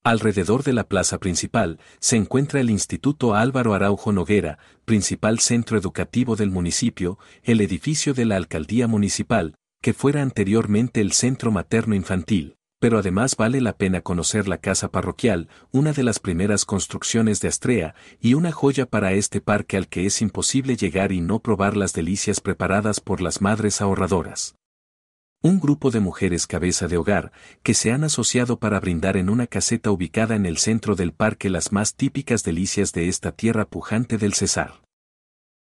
Alrededor de la plaza principal se encuentra el Instituto Álvaro Araujo Noguera, principal centro educativo del municipio, el edificio de la alcaldía municipal, que fuera anteriormente el centro materno-infantil, pero además vale la pena conocer la casa parroquial, una de las primeras construcciones de Astrea, y una joya para este parque al que es imposible llegar y no probar las delicias preparadas por las madres ahorradoras. Un grupo de mujeres cabeza de hogar, que se han asociado para brindar en una caseta ubicada en el centro del parque las más típicas delicias de esta tierra pujante del Cesar.